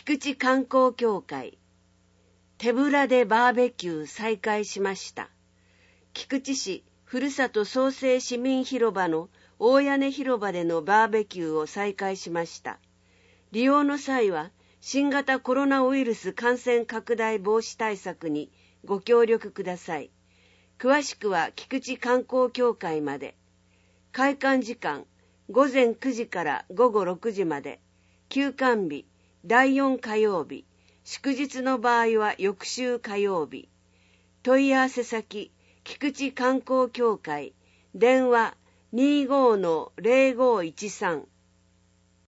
菊池観光協会、手ぶらでバーベキュー再開しました。菊池市ふるさと創生市民広場の大屋根広場でのバーベキューを再開しました。利用の際は新型コロナウイルス感染拡大防止対策にご協力ください。詳しくは菊池観光協会まで。開館時間午前9時から午後6時まで。休館日第4火曜日。祝日の場合は翌週火曜日。問い合わせ先菊池観光協会。電話 25-0513